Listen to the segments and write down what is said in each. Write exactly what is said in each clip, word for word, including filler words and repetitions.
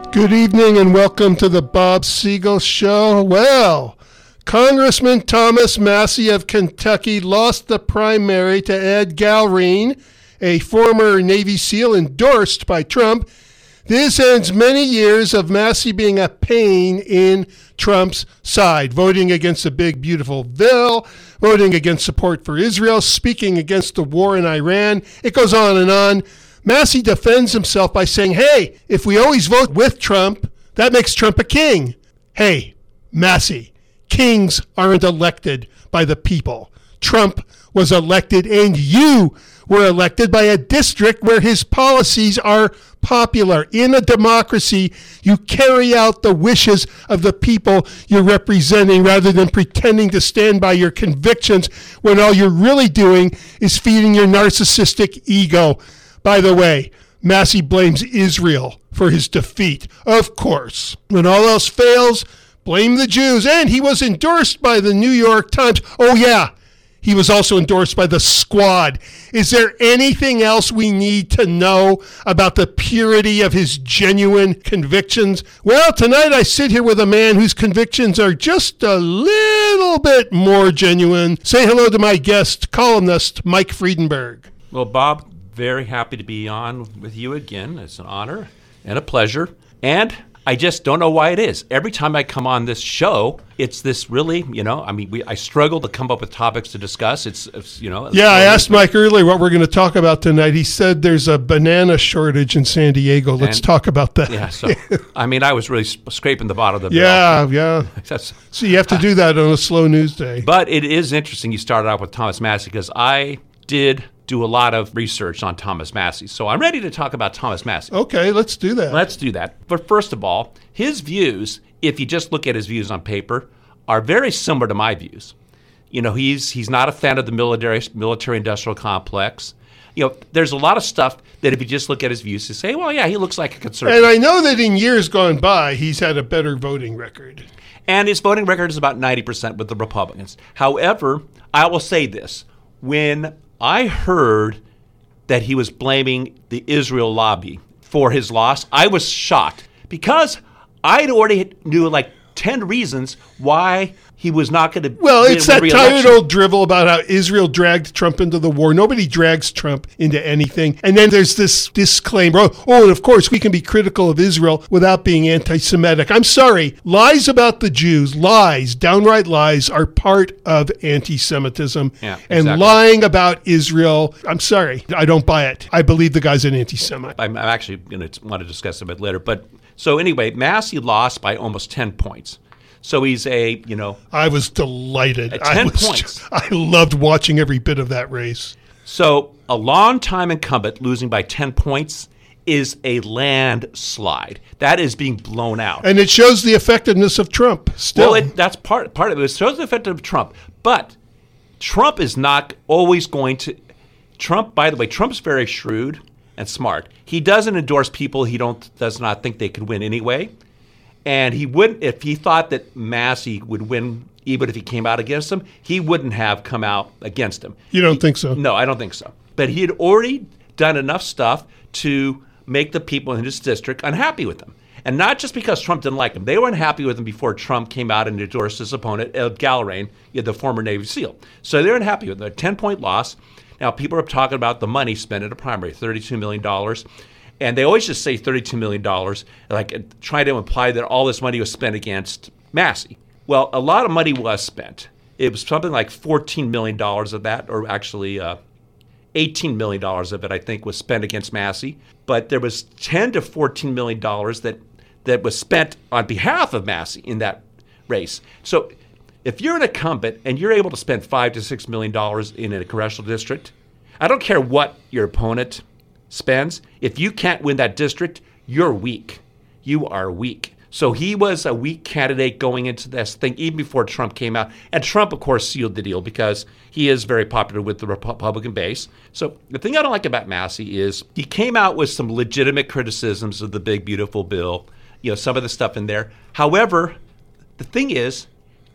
Good evening and welcome to the Bob Siegel Show. Well, Congressman Thomas Massie of Kentucky lost the primary to Ed Galrine, a former Navy SEAL endorsed by Trump. This ends many years of Massie being a pain in Trump's side, voting against the big, beautiful bill, voting against support for Israel, speaking against the war in Iran. It goes on and on. Massie defends himself by saying, hey, if we always vote with Trump, that makes Trump a king. Hey, Massie, kings aren't elected by the people. Trump was elected and you were elected by a district where his policies are popular. In a democracy, you carry out the wishes of the people you're representing rather than pretending to stand by your convictions when all you're really doing is feeding your narcissistic ego. By the way, Massie blames Israel for his defeat. Of course, when all else fails, blame the Jews. And he was endorsed by the New York Times. Oh, yeah, he was also endorsed by the Squad. Is there anything else we need to know about the purity of his genuine convictions? Well, tonight I sit here with a man whose convictions are just a little bit more genuine. Say hello to my guest, columnist Mike Friedenberg. Well, Bob, very happy to be on with you again. It's an honor and a pleasure. And I just don't know why it is. Every time I come on this show, it's this really, you know, I mean, we, I struggle to come up with topics to discuss. It's, it's you know. Yeah, I asked Mike earlier what we're going to talk about tonight. He said there's a banana shortage in San Diego. Let's and, talk about that. Yeah, so, I mean, I was really scraping the bottom of the yeah, barrel. Yeah, yeah. So you have to do that on a slow news day. But it is interesting you started out with Thomas Massie because I did do a lot of research on Thomas Massie. So I'm ready to talk about Thomas Massie. Okay, let's do that. Let's do that. But first of all, his views, if you just look at his views on paper, are very similar to my views. You know, he's he's not a fan of the military military industrial complex. You know, there's a lot of stuff that if you just look at his views, you say, well, yeah, he looks like a conservative. And I know that in years gone by, he's had a better voting record. And his voting record is about ninety percent with the Republicans. However, I will say this. When I heard that he was blaming the Israel lobby for his loss, I was shocked because I'd already knew like ten reasons why he was not going to Well, it's that tired old drivel about how Israel dragged Trump into the war. Nobody drags Trump into anything. And then there's this disclaimer, oh, oh, and of course we can be critical of Israel without being anti-Semitic. I'm sorry, lies about the Jews, lies, downright lies, are part of anti-Semitism. Yeah, and exactly. Lying about Israel, I'm sorry, I don't buy it. I believe the guy's an anti-Semite. I'm, I'm actually going to want to discuss it a bit later. But so anyway, Massie lost by almost ten points. So he's a, you know. I was delighted. At ten I was points. Just, I loved watching every bit of that race. So a long-time incumbent losing by ten points is a landslide. That is being blown out. And it shows the effectiveness of Trump still. Well, it, that's part, part of it. It shows the effectiveness of Trump. But Trump is not always going to. Trump, by the way, Trump's very shrewd and smart. He doesn't endorse people he don't does not think they could win anyway. And he wouldn't, if he thought that Massie would win, even if he came out against him, he wouldn't have come out against him. You don't he, think so? No, I don't think so. But he had already done enough stuff to make the people in his district unhappy with him. And not just because Trump didn't like him. They were unhappy with him before Trump came out and endorsed his opponent, Ed Galrine, the former Navy SEAL. So they're unhappy with him. A ten-point loss. Now, people are talking about the money spent at a primary, thirty-two million dollars. And they always just say thirty-two million dollars, like trying to imply that all this money was spent against Massie. Well, a lot of money was spent. It was something like fourteen million dollars of that, or actually uh, eighteen million dollars of it, I think, was spent against Massie. But there was ten to fourteen million dollars that, that was spent on behalf of Massie in that race. So if you're an incumbent and you're able to spend five to six million dollars in a congressional district, I don't care what your opponent spends. If you can't win that district, you're weak. You are weak. So he was a weak candidate going into this thing even before Trump came out. And Trump, of course, sealed the deal because he is very popular with the Republican base. So the thing I don't like about Massie is he came out with some legitimate criticisms of the big, beautiful bill, you know, some of the stuff in there. However, the thing is,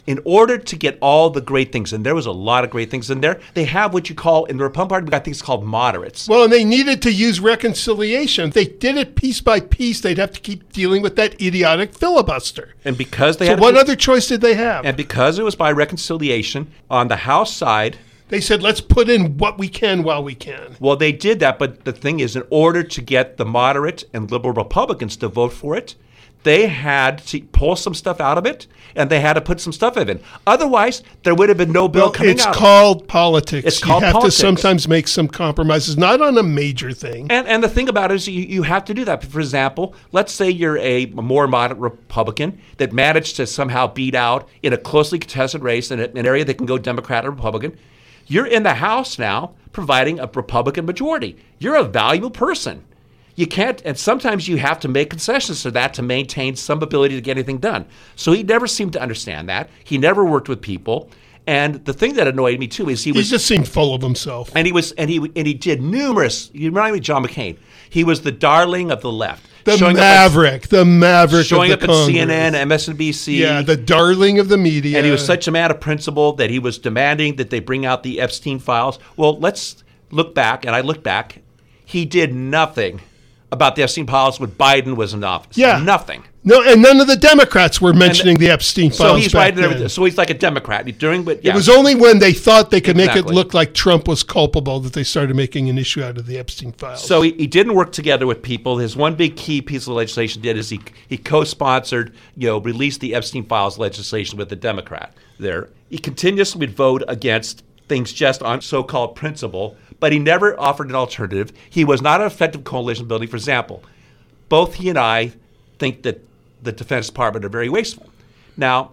in order to get all the great things, and there was a lot of great things in there, they have what you call, in the Republican Party, we got things called moderates. Well, and they needed to use reconciliation. If they did it piece by piece, they'd have to keep dealing with that idiotic filibuster. And because they so had what to, other choice did they have? And because it was by reconciliation, on the House side, they said, let's put in what we can while we can. Well, they did that, but the thing is, in order to get the moderate and liberal Republicans to vote for it, they had to pull some stuff out of it, and they had to put some stuff in it. Otherwise, there would have been no bill well, coming it's out. It's called politics. It's called you have politics. to sometimes make some compromises, not on a major thing. And and the thing about it is you, you have to do that. For example, let's say you're a more moderate Republican that managed to somehow beat out in a closely contested race in an area that can go Democrat or Republican. You're in the House now providing a Republican majority. You're a valuable person. You can't, and sometimes you have to make concessions to that to maintain some ability to get anything done. So he never seemed to understand that. He never worked with people. And the thing that annoyed me too is he was he just seemed full of himself. And he was, and he and he did numerous. You remind me of John McCain. He was the darling of the left, the showing maverick, up at, the maverick, showing of the up at Congress. C N N, M S N B C. Yeah, the darling of the media. And he was such a man of principle that he was demanding that they bring out the Epstein files. Well, let's look back, and I look back. He did nothing about the Epstein files when Biden was in office. Yeah. Nothing. No, and none of the Democrats were mentioning the, the Epstein files. So he's back right then. there. So he's like a Democrat. During, but yeah. It was only when they thought they could Exactly. make it look like Trump was culpable that they started making an issue out of the Epstein files. So he, he didn't work together with people. His one big key piece of legislation did is he he co-sponsored, you know, released the Epstein files legislation with the Democrat there. He continuously would vote against things just on so-called principle, but he never offered an alternative. He was not an effective coalition building. For example, both he and I think that the Defense Department are very wasteful. Now,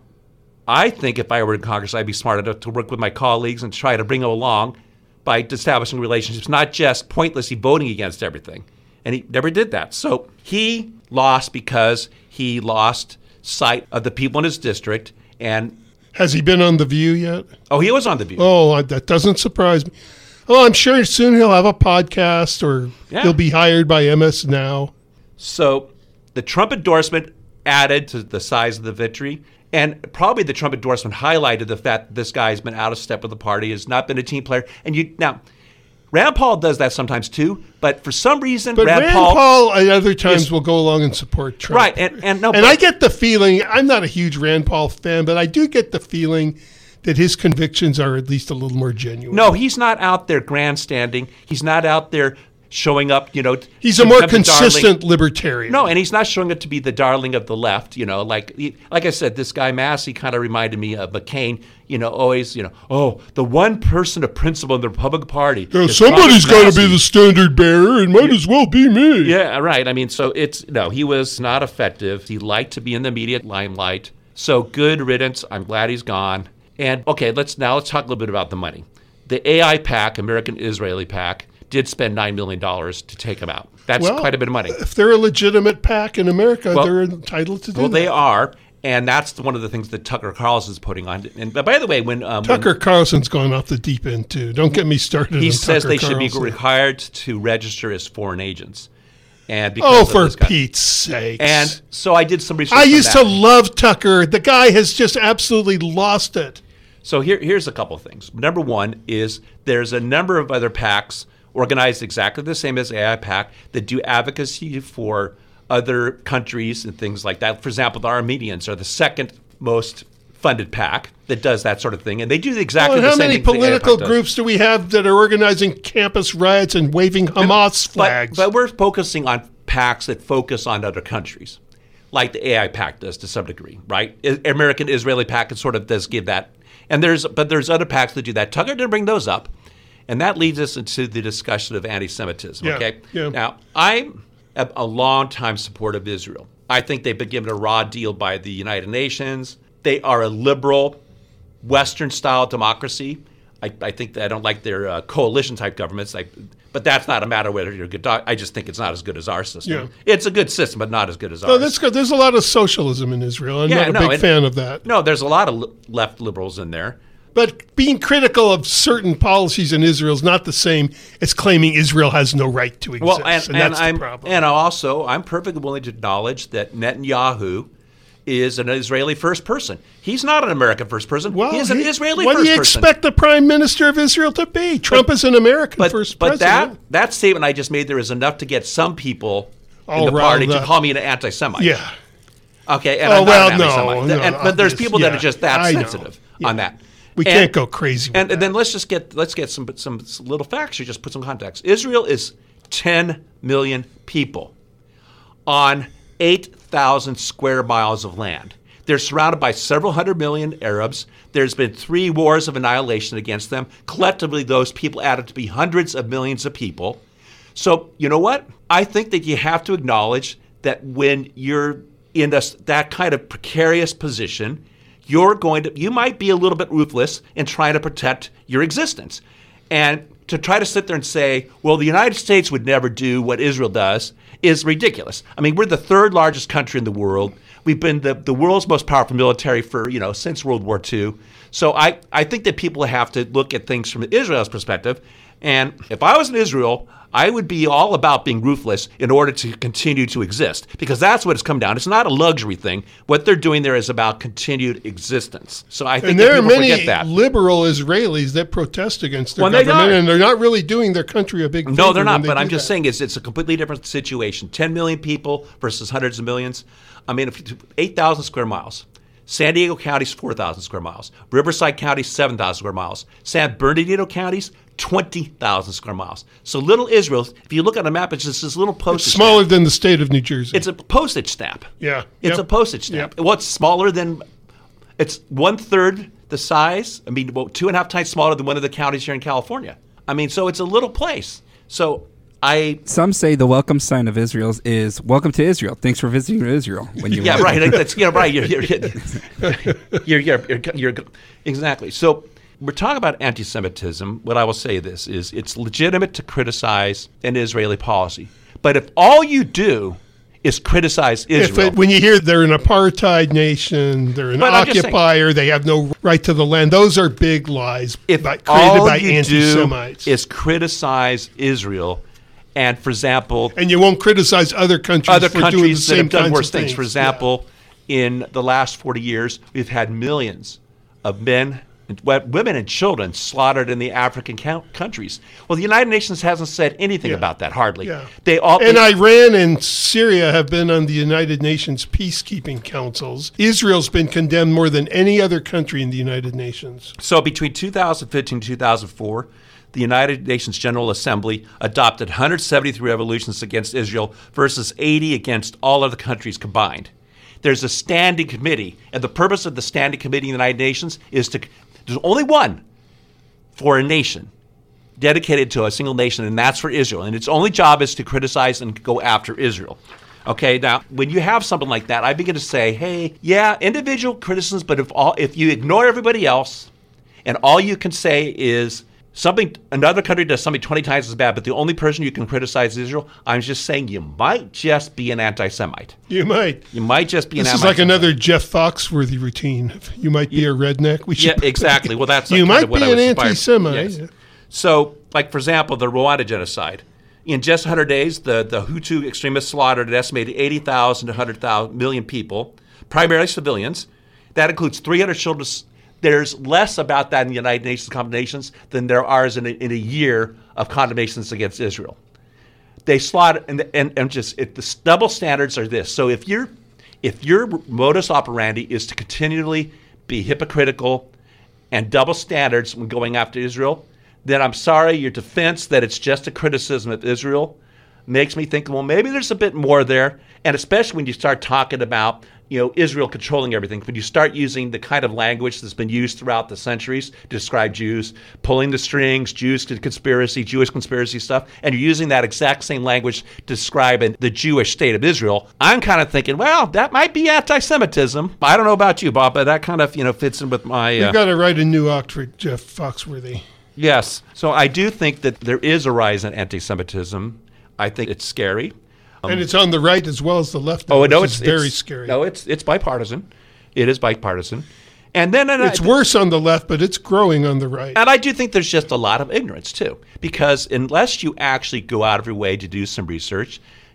I think if I were in Congress, I'd be smart enough to work with my colleagues and try to bring them along by establishing relationships, not just pointlessly voting against everything. And he never did that. So he lost because he lost sight of the people in his district. And has he been on The View yet? Oh, he was on The View. Oh, that doesn't surprise me. Oh, I'm sure soon he'll have a podcast or Yeah. he'll be hired by M S Now. So the Trump endorsement added to the size of the victory. And probably the Trump endorsement highlighted the fact that this guy's been out of step with the party, has not been a team player. And you now, Rand Paul does that sometimes too, but for some reason, But Rand, Rand, Paul, Paul, at other times is- will go along and support Trump. right? And and no, And but- I get the feeling, I'm not a huge Rand Paul fan, but I do get the feeling that his convictions are at least a little more genuine. no, he's not out there grandstanding. He's not out there showing up. You know, He's to a more become the darling- consistent libertarian. No, and he's not showing up to be the darling of the left. You know, like he- like I said, this guy Massey kind of reminded me of McCain. You know, always, you know, oh, the one person of principle in the Republican Party. Yeah, is somebody's got Thomas to be Massey. the standard bearer, and might as well be me. Yeah, right. I mean, so it's no, he was not effective. He liked to be in the immediate limelight. So good riddance. I'm glad he's gone. And okay, let's now let's talk a little bit about the money. The A I PAC, American Israeli PAC, did spend nine million dollars to take him out. That's Well, quite a bit of money. If they're a legitimate PAC in America, Well- they're entitled to do Well, that. they are, and that's one of the things that Tucker Carlson is putting on. And by the way, when um, when Tucker Carlson's gone off the deep end, too. Don't get me started he on says Tucker they should be Carlson. required to register as foreign agents, and because Oh, of for this guy. Pete's sake. And so I did some research. I on used that. to love Tucker. The guy has just absolutely lost it. So here, here's a couple of things. Number one is there's a number of other PACs organized exactly the same as A I PAC that do advocacy for other countries and things like that. For example, the Armenians are the second most funded PAC that does that sort of thing, and they do exactly Well, the how same many thing the A I political PAC does. groups do we have that are organizing campus riots and waving Hamas flags? But, but we're focusing on PACs that focus on other countries, like the A I PAC does to some degree, right? I- American Israeli PAC sort of does give that. And there's but there's other PACs that do that. Tucker didn't bring those up. And that leads us into the discussion of anti-Semitism, Yeah, okay? yeah. Now, I'm a, a long-time supporter of Israel. I think they've been given a raw deal by the United Nations. They are a liberal, Western-style democracy. I, I think that I don't like their uh, coalition-type governments, like, but that's not a matter whether you're good. I just think it's not as good as our system. Yeah. It's a good system, but not as good as No, ours. that's good. There's a lot of socialism in Israel. I'm Yeah, not a no, big it- fan of that. No, there's a lot of li- left liberals in there. But being critical of certain policies in Israel is not the same as claiming Israel has no right to exist. Well, and, and, and that's I'm the problem. and also I'm perfectly willing to acknowledge that Netanyahu is an Israeli first person. He's not an American first person. Well, he's an he- Israeli what first do you person. expect the prime minister of Israel to be? Trump is an American But, first but president. that, that statement I just made there is enough to get some people All in the party riled to up. call me an anti-Semite. Yeah. Okay, and Oh, I'm well, not an no, anti-Semite. no, and, but there's obvious- people that yeah, are just that I know. sensitive Yeah. on that. We And- can't go crazy with And, that. and then let's just get let's get some some little facts here. Just put some context. Israel is ten million people on eight thousand square miles of land. They're surrounded by several hundred million Arabs. There's been three wars of annihilation against them. Collectively, those people added to be hundreds of millions of people. So, you know what? I think that you have to acknowledge that when you're in this, that kind of precarious position, you're going to, you might be a little bit ruthless in trying to protect your existence. And to try to sit there and say, well, the United States would never do what Israel does is ridiculous. I mean, we're the third largest country in the world. We've been the, the world's most powerful military for, you know, since World War Two. So I, I think that people have to look at things from Israel's perspective. And if I was in Israel, I would be all about being ruthless in order to continue to exist, because that's what it's come down. It's not a luxury thing. What they're doing there is about continued existence. So I think And that there are people many forget that. liberal Israelis that protest against their Well, they government, are. and they're not really doing their country a big favor. No, they're when not. they But do I'm just that. saying it's it's a completely different situation. ten million people versus hundreds of millions. I mean, if eight thousand square miles. San Diego County's four thousand square miles. Riverside County's seven thousand square miles. San Bernardino County's twenty thousand square miles. So little Israel, if you look at a map, it's just this little It's postage smaller stamp. than the state of New Jersey. It's a postage stamp. Yeah. It's Yep. a postage stamp. Yep. What's smaller than, it's one third the size, I mean, well, two and a half times smaller than one of the counties here in California. I mean, so it's a little place. So I Some say the welcome sign of Israel is "Welcome to Israel. Thanks for visiting Israel." When you Yeah, walk right. in. That's yeah, right. You're you're, you're, you're, you're, you're exactly. So we're talking about anti-Semitism. What I will say this is, it's legitimate to criticize an Israeli policy, but if all you do is criticize If Israel, it, when you hear they're an apartheid nation, they're an But I'm just saying- occupier, they have no right to the land, those are big lies if by, created all by you anti-Semites. do is criticize Israel, and for example, and you won't criticize other countries other for doing the countries that same have done kinds worse of things. For example, in the last forty years, we've had millions of men, and w- women, and children slaughtered in the African count- countries. Well, the United Nations hasn't said anything Yeah. about that, hardly. Yeah. They all. And they- Iran and Syria have been on the United Nations peacekeeping councils. Israel's been condemned more than any other country in the United Nations. So between two thousand fifteen and two thousand four, the United Nations General Assembly adopted one hundred seventy-three resolutions against Israel versus eighty against all other countries combined. There's a standing committee, and the purpose of the standing committee in the United Nations is to, there's only one for a nation, dedicated to a single nation, and that's for Israel. And its only job is to criticize and go after Israel. Okay, now when you have something like that, I begin to say, hey, yeah, individual criticisms, but if all if you ignore everybody else, and all you can say is something, another country does something twenty times as bad, but the only person you can criticize is Israel, I'm just saying you might just be an anti-Semite. You might. You might just be an This is anti-Semite. like another Jeff Foxworthy routine. You might be a redneck. We Yeah, should exactly. Well, that's you kind might of what be I was an inspired- anti-Semite. Yes. So, like, for example, the Rwanda genocide. In just one hundred days, the, the Hutu extremists slaughtered an estimated eighty thousand to one hundred thousand million people, primarily civilians. That includes three hundred children. There's less about that in the United Nations condemnations than there are in a, in a year of condemnations against Israel. They slaughter, and, and, and just it, the double standards are this. So if you're, if your modus operandi is to continually be hypocritical and double standards when going after Israel, then I'm sorry, your defense that it's just a criticism of Israel makes me think, well, maybe there's a bit more there. And especially when you start talking about, you know, Israel controlling everything, when you start using the kind of language that's been used throughout the centuries to describe Jews, pulling the strings, Jews conspiracy, Jewish conspiracy stuff, and you're using that exact same language to describe the Jewish state of Israel, I'm kind of thinking, well, that might be anti-Semitism. I don't know about you, Bob, but that kind of, you know, fits in with my... Uh, You've got to write a new act for Jeff Foxworthy. Yes. So I do think that there is a rise in anti-Semitism. I think it's scary. and it's on the right as well as the left. now, Oh, no, which it's is very it's- scary. No, it's it's bipartisan. It is bipartisan, and then and It's I, worse on the left, but it's growing on the right. and I do think there's just a lot of ignorance too, because unless you actually go out of your way to do some research,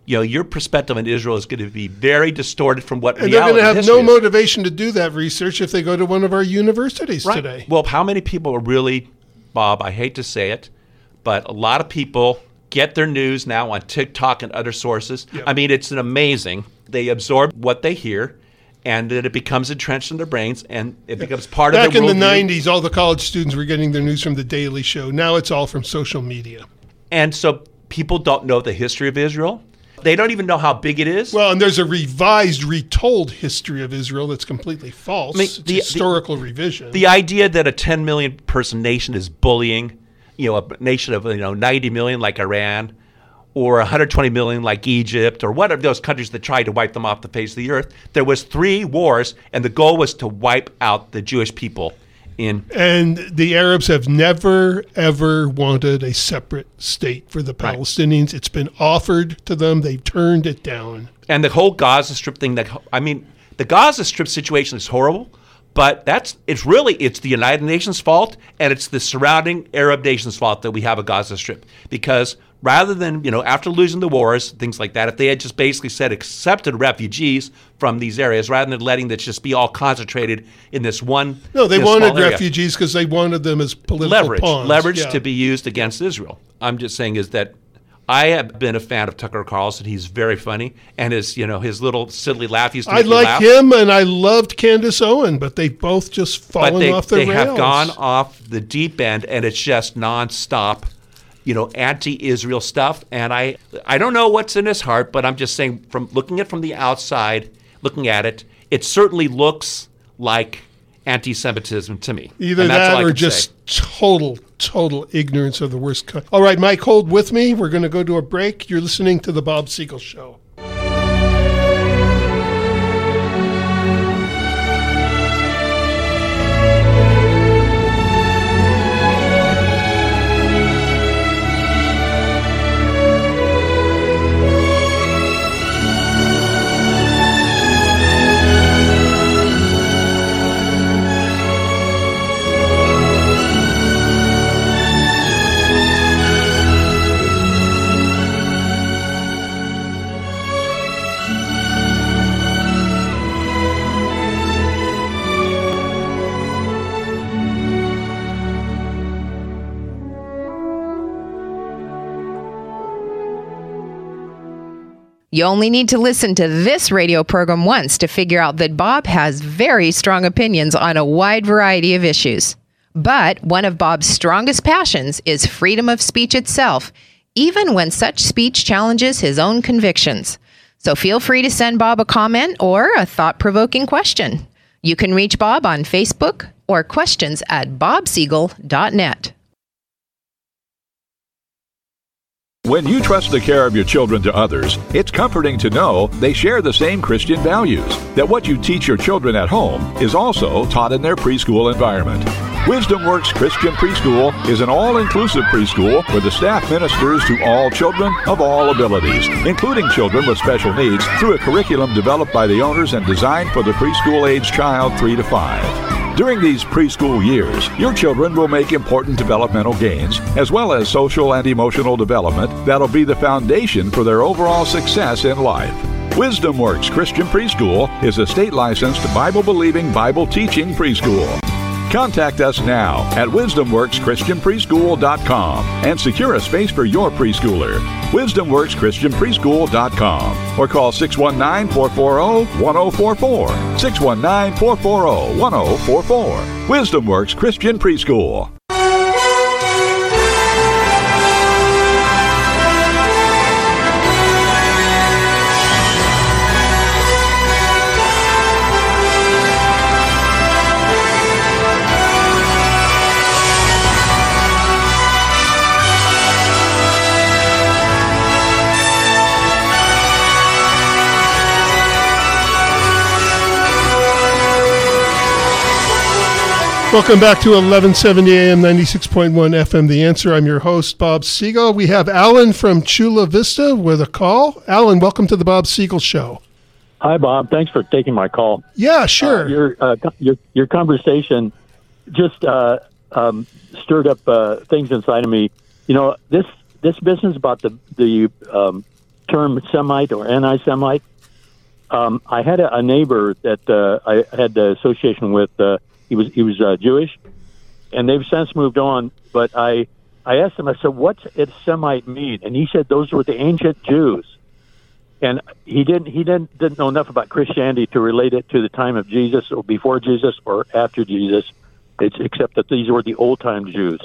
you know, your perspective on Israel is going to be very distorted from what and reality they're going to have history no is. motivation to do that research if they go to one of our universities Right. today. Well, how many people are really, Bob, I hate to say it, but a lot of people get their news now on TikTok and other sources. Yep. I mean, it's an amazing. They absorb what they hear, and then it becomes entrenched in their brains, and it becomes part Back of their in the worldview. nineties, all the college students were getting their news from The Daily Show. Now it's all from social media. And so people don't know the history of Israel. They don't even know how big it is. Well, and there's a revised, retold history of Israel that's completely false. I mean, it's the- historical revision. The idea that a ten million person nation is bullying, you know, a nation of, you know, ninety million like Iran, or one hundred twenty million like Egypt, or one of those countries that tried to wipe them off the face of the earth. There was three wars, and the goal was to wipe out the Jewish people. In and the Arabs have never, ever wanted a separate state for the Right. Palestinians. It's been offered to them. They've turned it down. and the whole Gaza Strip thing. That I mean, the Gaza Strip situation is horrible, but that's it's really it's the United Nations' fault, and it's the surrounding Arab nations' fault that we have a Gaza Strip. Because rather than, you know, after losing the wars, things like that, if they had just basically said accepted refugees from these areas, rather than letting that just be all concentrated in this one. No, they this wanted small area. refugees because they wanted them as political leverage, pawns. leverage Yeah. to be used against Israel. I'm just saying is that I have been a fan of Tucker Carlson. He's very funny, and his, you know, his little silly laugh used to I make me like laugh. him, and I loved Candace Owen, but they've both just fallen But they, off the they rails. have gone off the deep end, and it's just nonstop, you know, anti-Israel stuff. And I, I don't know what's in his heart, but I'm just saying, from looking at it from the outside, looking at it, it certainly looks like anti-Semitism to me. Either And that's all that I or can just say. total, total ignorance of the worst kind. All right, Mike, hold with me. We're going to go to a break. You're listening to The Bob Siegel Show. You only need to listen to this radio program once to figure out that Bob has very strong opinions on a wide variety of issues. But one of Bob's strongest passions is freedom of speech itself, even when such speech challenges his own convictions. So feel free to send Bob a comment or a thought-provoking question. You can reach Bob on Facebook or questions at bob siegel dot net. When you trust the care of your children to others, it's comforting to know they share the same Christian values, that what you teach your children at home is also taught in their preschool environment. Wisdom Works Christian Preschool is an all-inclusive preschool where the staff ministers to all children of all abilities, including children with special needs, through a curriculum developed by the owners and designed for the preschool-age child three to five. During these preschool years, your children will make important developmental gains, as well as social and emotional development that'll be the foundation for their overall success in life. Wisdom Works Christian Preschool is a state-licensed, Bible-believing, Bible-teaching preschool. Contact us now at wisdom works christian preschool dot com and secure a space for your preschooler. wisdom works christian preschool dot com or call six one nine, four four zero, one zero four four. six one nine, four four zero, one zero four four. Wisdom Works Christian Preschool. Welcome back to eleven seventy A M, ninety-six point one F M, The Answer. I'm your host, Bob Siegel. We have Alan from Chula Vista with a call. Alan, welcome to the Bob Siegel Show. Hi, Bob. Thanks for taking my call. Yeah, sure. Uh, your, uh, your your conversation just uh, um, stirred up uh, things inside of me. You know, this this business about the the um, term Semite or anti-Semite. Um, I had a, a neighbor that uh, I had the association with. Uh, he was he was uh, Jewish, and they've since moved on. But I I asked him. I said, "What's it Semite mean?" And he said, "Those were the ancient Jews." And he didn't he didn't didn't know enough about Christianity to relate it to the time of Jesus or before Jesus or after Jesus. It's except that these were the old time Jews,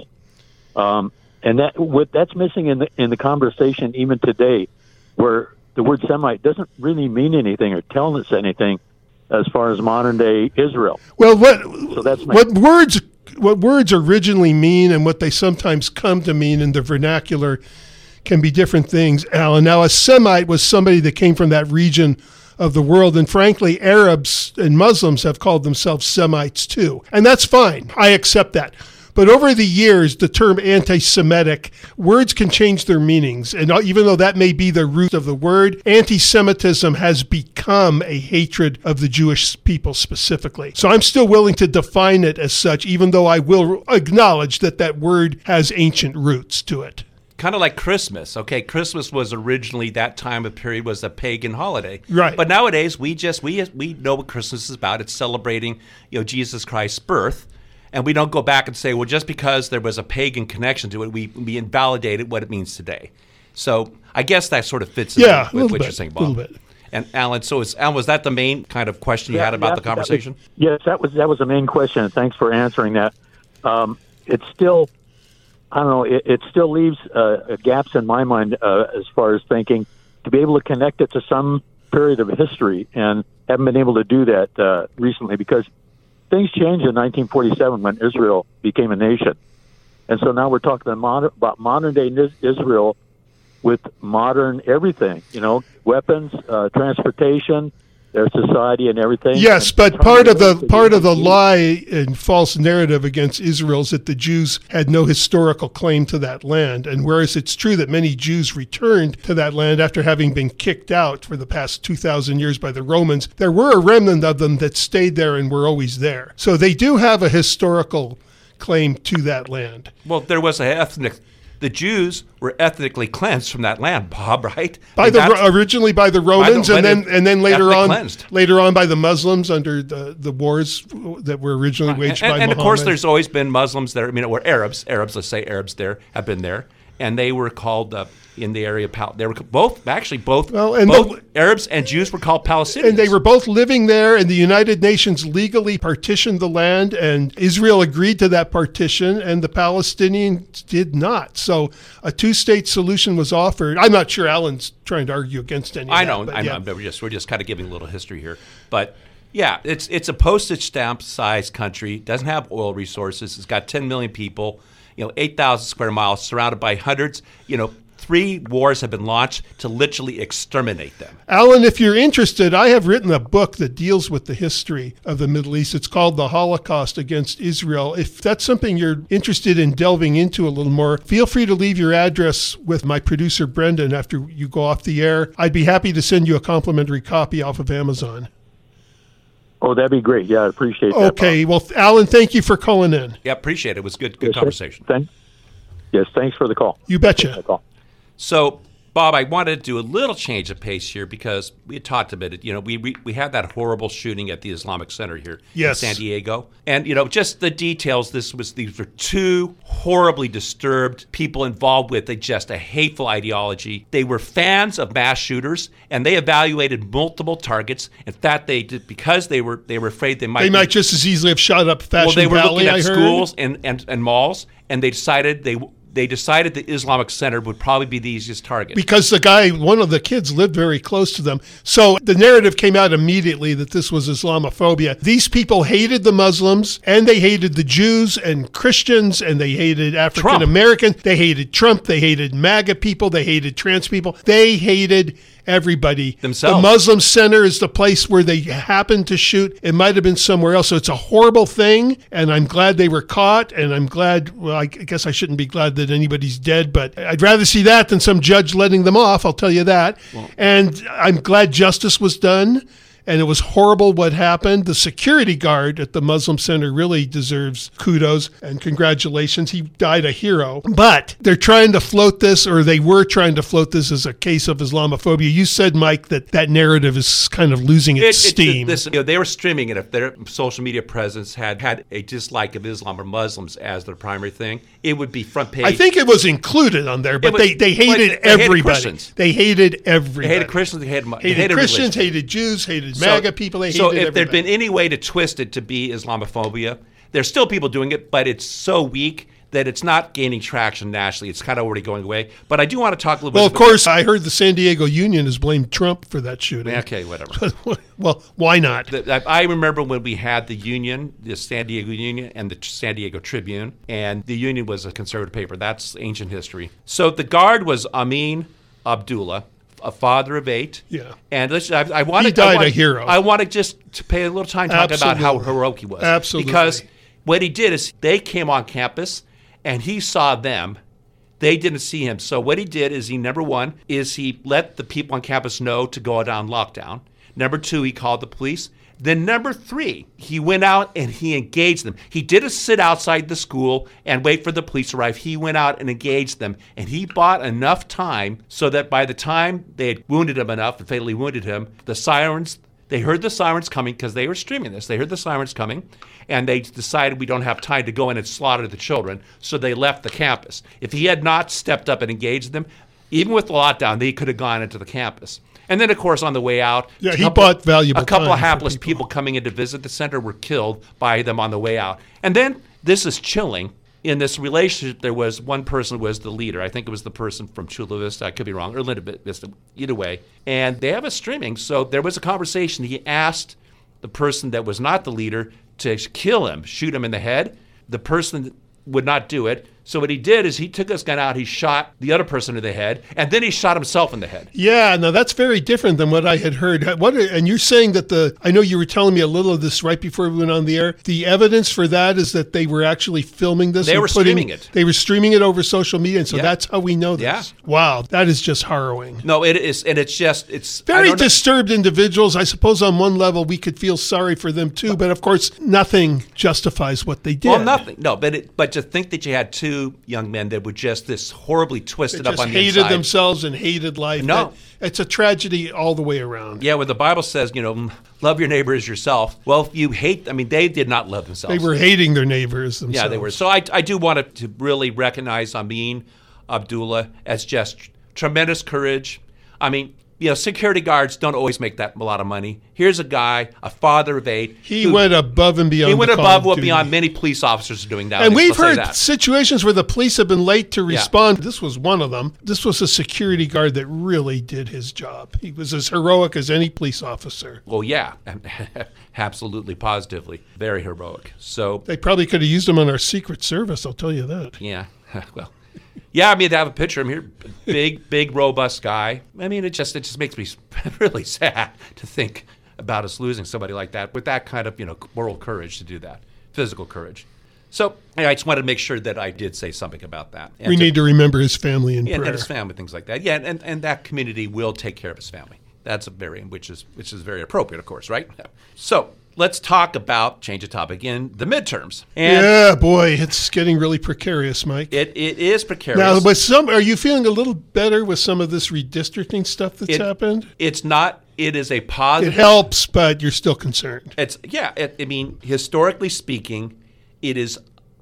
um, and that what that's missing in the in the conversation even today, where the word Semite doesn't really mean anything or tell us anything as far as modern day Israel. Well, what So that's my- what words what words originally mean and what they sometimes come to mean in the vernacular can be different things, Alan. Now, a Semite was somebody that came from that region of the world, and frankly, Arabs and Muslims have called themselves Semites too, and that's fine. I accept that. But over the years, the term anti-Semitic, words can change their meanings. And even though that may be the root of the word, anti-Semitism has become a hatred of the Jewish people specifically. So I'm still willing to define it as such, even though I will acknowledge that that word has ancient roots to it. Kind of like Christmas. Okay, Christmas was originally, that time of period was a pagan holiday. Right. But nowadays, we just, we we know what Christmas is about. It's celebrating, you know, Jesus Christ's birth. And we don't go back and say, well, just because there was a pagan connection to it, we, we invalidated what it means today. So I guess that sort of fits in Yeah, with a little what bit, you're saying, a Bob. little bit. And Alan, so is, Alan, was that the main kind of question you Yeah, had about yeah, the that was- conversation? yes, that was that was the main question. Thanks for answering that. Um, it's still, I don't know, it, it still leaves uh, gaps in my mind uh, as far as thinking to be able to connect it to some period of history, and haven't been able to do that uh, recently because things changed in nineteen forty-seven when Israel became a nation. And so now we're talking about modern, about modern day Israel with modern everything, you know, weapons, uh, transportation, their society and everything. Yes, And but part of the trying to- part of the lie and false narrative against Israel is that the Jews had no historical claim to that land. And whereas it's true that many Jews returned to that land after having been kicked out for the past two thousand years by the Romans, there were a remnant of them that stayed there and were always there. So they do have a historical claim to that land. Well, there was a ethnic, the Jews were ethnically cleansed from that land, Bob, right? By I mean, the that's- originally by the Romans, by and the then and then later ethnic on cleansed. later on by the Muslims under the, the wars that were originally waged and, by and Muhammad. of course, there's always been Muslims there. I mean, or Arabs, Arabs. Let's say Arabs there have been there, and they were called uh, in the area. Pal- they were both actually both Well, and both the- Arabs and Jews were called Palestinians. And they were both living there, and the United Nations legally partitioned the land, and Israel agreed to that partition, and the Palestinians did not. So a two-state solution was offered. I'm not sure Alan's trying to argue against any of I that, know. but I know. yeah. But we're just we're just kind of giving a little history here, but. Yeah, it's it's a postage stamp sized country. Doesn't have oil resources. It's got ten million people. You know, eight thousand square miles, surrounded by hundreds. You know, three wars have been launched to literally exterminate them. Alan, if you're interested, I have written a book that deals with the history of the Middle East. It's called The Holocaust Against Israel. If that's something you're interested in delving into a little more, feel free to leave your address with my producer, Brendan, after you go off the air. I'd be happy to send you a complimentary copy off of Amazon. Oh, that'd be great. Yeah, I appreciate that. Okay. Well, Alan, thank you for calling in. Yeah, appreciate it. It was good good Yes, sir. conversation. Thank, yes, thanks for the call. You betcha. The call. So, Bob, I wanted to do a little change of pace here because we had talked about it. You know, we we, we had that horrible shooting at the Islamic Center here Yes. in San Diego. And, you know, just the details, this was these were two horribly disturbed people involved with a, just a hateful ideology. They were fans of mass shooters, and they evaluated multiple targets. In fact, they did because they were they were afraid they might They be, might just as easily have shot up Fashion well, they were Valley, looking at I heard. schools and, and, and malls, and they decided they they decided the Islamic Center would probably be the easiest target. Because the guy, one of the kids, lived very close to them. So the narrative came out immediately that this was Islamophobia. These people hated the Muslims, and they hated the Jews and Christians, and they hated African Americans. They hated Trump. They hated MAGA people. They hated trans people. They hated everybody. Themselves. The Muslim Center is the place where they happened to shoot. It might have been somewhere else. So it's a horrible thing, and I'm glad they were caught, and I'm glad, well, I guess I shouldn't be glad that anybody's dead, but I'd rather see that than some judge letting them off, I'll tell you that. And I'm glad justice was done. and it was horrible what happened. The security guard at the Muslim Center really deserves kudos and congratulations. He died a hero. But they're trying to float this, or they were trying to float this as a case of Islamophobia. You said, Mike, that that narrative is kind of losing its it, steam. It, this, you know, they were streaming it. If their social media presence had had a dislike of Islam or Muslims as their primary thing, it would be front page. I think it was included on there, but was, they, they hated they hated everybody. Christians. They hated everybody. They hated Christians. They hated, hated, they hated Christians, religion. hated Jews, hated So- MAGA people. They so hated if there'd everybody. been any way to twist it to be Islamophobia, there's still people doing it, but it's so weak that it's not gaining traction nationally. It's kind of already going away. But I do want to talk a little Well, bit of course, I heard the San Diego Union has blamed Trump for that shooting. Okay, whatever. Well, why not? The- I I remember when we had the Union, the San Diego Union, and the San Diego Tribune, and the Union was a conservative paper. That's ancient history. So the guard was Amin Abdullah, a father of eight. Yeah. And let's, I, I want He to, died I want, a hero. I want to just to pay a little time talking about how Absolutely. heroic he was. Absolutely. Because what he did is they came on campus and he saw them. They didn't see him. So what he did is he, number one, is he let the people on campus know to go down lockdown. Number two, he called the police. Then number three, he went out and he engaged them. He didn't sit outside the school and wait for the police to arrive. He went out and engaged them. And he bought enough time so that by the time they had wounded him enough and fatally wounded him, the sirens, they heard the sirens coming because they were streaming this. They heard the sirens coming and they decided we don't have time to go in and slaughter the children. So they left the campus. If he had not stepped up and engaged them, even with the lockdown, they could have gone into the campus. And then, of course, on the way out, Yeah, a he couple- bought valuable A couple time of for hapless people. people coming in to visit the center were killed by them on the way out. And then this is chilling. In this relationship, there was one person who was the leader. I think it was the person from Chula Vista. I could be wrong, or Linda Vista, either way. And they have a streaming. So there was a conversation. He asked the person that was not the leader to kill him, shoot him in the head. The person would not do it. So what he did is he took his gun out, he shot the other person in the head, and then he shot himself in the head. Yeah, now that's very different than what I had heard. What? And you're saying that the, I know you were telling me a little of this right before we went on the air. The evidence for that is that they were actually filming this. They and were putting- streaming it. They were streaming it over social media, and so Yeah. that's how we know this. Yeah. Wow, that is just harrowing. No, it is, and it's just, it's I Very don't know- disturbed individuals. I suppose on one level we could feel sorry for them too, but of course nothing justifies what they did. Well, nothing. No, but it, but to think that you had two young men that were just this horribly They twisted just up on the hated inside. themselves and hated life. No. It- it's a tragedy all the way around. Yeah, when the Bible says, you know, "Mm, love your neighbor as yourself. Well, if you hate, I mean, they did not love themselves. They were hating their neighbors themselves. Yeah, they were. So I, I do want to really recognize Amin Abdullah as just tremendous courage. I mean, you know, security guards don't always make that a lot of money. Here's a guy, a father of eight. He who- went above and beyond. He went the call above of what duty. beyond many police officers are doing now. And we've heard that. situations where the police have been late to respond. This was one of them. This was a security guard that really did his job. He was as heroic as any police officer. Well, yeah, absolutely, positively, very heroic. So, They probably could have used him on our Secret Service, I'll tell you that. yeah, well, yeah. I mean, to have a picture of him here, big, big, robust guy. I mean, it just it just makes me really sad to think about us losing somebody like that with that kind of you know moral courage to do that, physical courage. So, anyway, I just wanted to make sure that I did say something about that. And We to- need to remember his family in Yeah, and prayer. his family, things like that. Yeah, and, and that community will take care of his family. That's a very, which is which is very appropriate, of course, right? So let's talk about, change the topic again, the midterms. And Yeah, boy, it's getting really precarious, Mike. it, it is precarious. Now, but some, are you feeling a little better with some of this redistricting stuff that's It- happened? It's not, it is a It positive. helps, but you're still concerned. It's, yeah, it, I mean, historically speaking, it is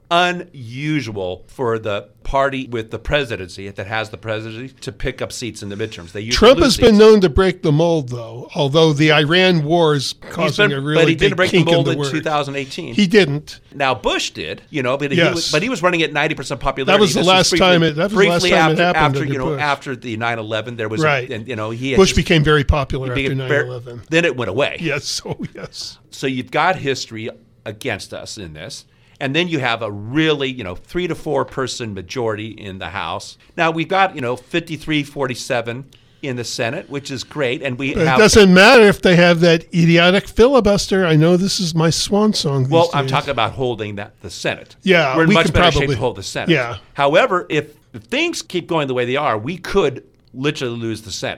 unusual for the party with the presidency, that has the presidency, to pick up seats in the midterms. They usually Trump lose has been seats. known to break the mold, though, although the Iran war is He's causing been- a really but he big didn't break the kink mold in in the works. two thousand eighteen. He didn't. Now Bush did, you know, but he Yes. was, but he was running at ninety percent popularity. That was the This last briefly- time it- that was the last briefly time it after, happened after under you know Bush. after the nine eleven there was Right. a, and you know he had Bush just- became very popular he after became nine ver- eleven. Then it went away. Yes, oh yes. So you've got history against us in this. And then you have a really, you know, three to four person majority in the House. Now we've got, you know, fifty-three forty-seven in the Senate, which is great. And we But have it doesn't matter if they have that idiotic filibuster. I know this is my swan song these Well, I'm days. talking about holding that the Senate. Yeah, we're in we much could better probably- shape to hold the Senate. Yeah. However, if, if things keep going the way they are, we could literally lose the Senate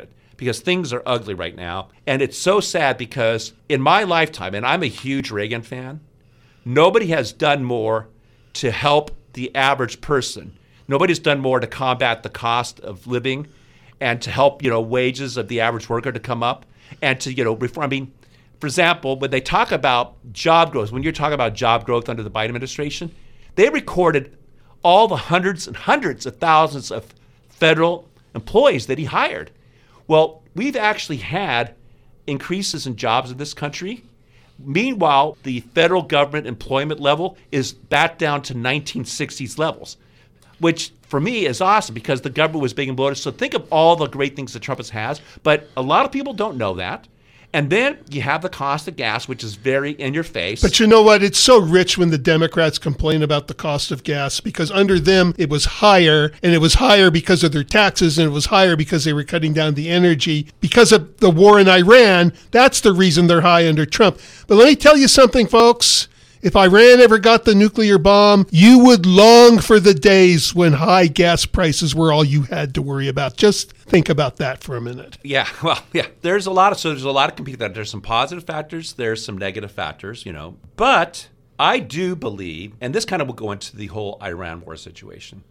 because things are ugly right now. And it's so sad because in my lifetime, and I'm a huge Reagan fan, nobody has done more to help the average person. Nobody's done more to combat the cost of living and to help, you know, wages of the average worker to come up and to, you know, reform. I mean, for example, when they talk about job growth, when you're talking about job growth under the Biden administration, they recorded all the hundreds and hundreds of thousands of federal employees that he hired. Well, we've actually had increases in jobs in this country. Meanwhile, the federal government employment level is back down to nineteen sixties levels, which for me is awesome because the government was being bloated. So think of all the great things that Trump has, but a lot of people don't know that. And then you have the cost of gas, which is very in your face. But you know what? It's so rich when the Democrats complain about the cost of gas because under them it was higher, and it was higher because of their taxes, and it was higher because they were cutting down the energy. Because of the war in Iran, that's the reason they're high under Trump. But let me tell you something, folks. If Iran ever got the nuclear bomb, you would long for the days when high gas prices were all you had to worry about. Just think about that for a minute. Yeah, well, yeah. There's a lot of so there's a lot of competing factors. There's some positive factors. There's some negative factors, you know. But I do believe, and this kind of will go into the whole Iran war situation.